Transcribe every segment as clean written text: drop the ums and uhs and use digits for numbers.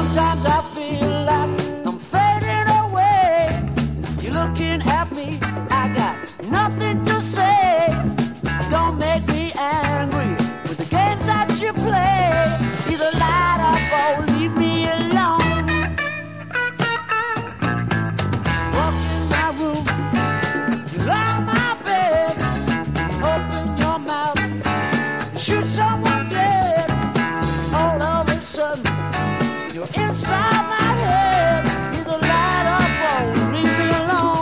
Sometimes I feel like I'm fading away. You're looking at me, I got nothing to say. Don't make me angry with the games that you play. Either light up or leave me alone. Walk in my room, you lie on my bed. Open your mouth, shoot someone dead. All of a sudden, you're inside my head. Either light up or leave me alone.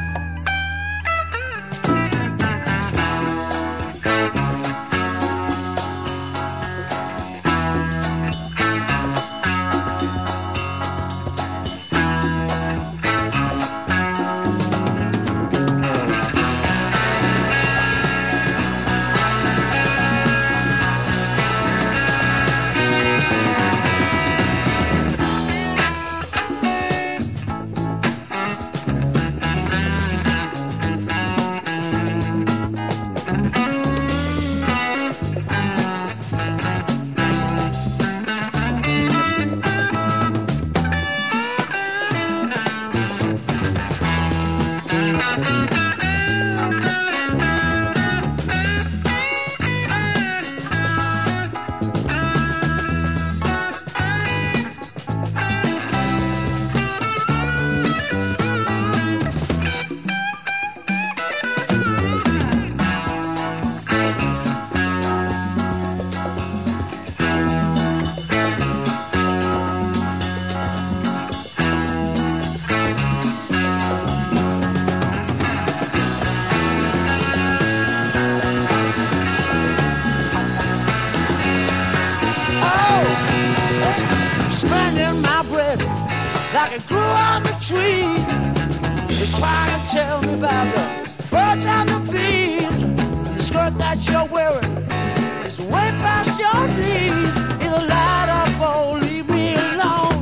Spending my breath like it grew on the trees. It's trying to tell me about the birds and the bees. The skirt that you're wearing is way past your knees. Either light up or leave me alone.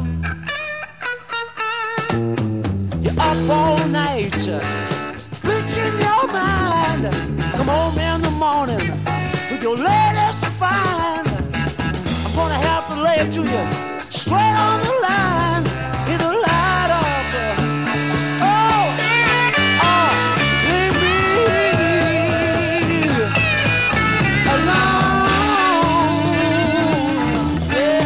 You're up all night, bitching your mind. Come home in the morning with your latest find. I'm gonna have to lay it to you straight on the line, either light up leave me alone. Yeah.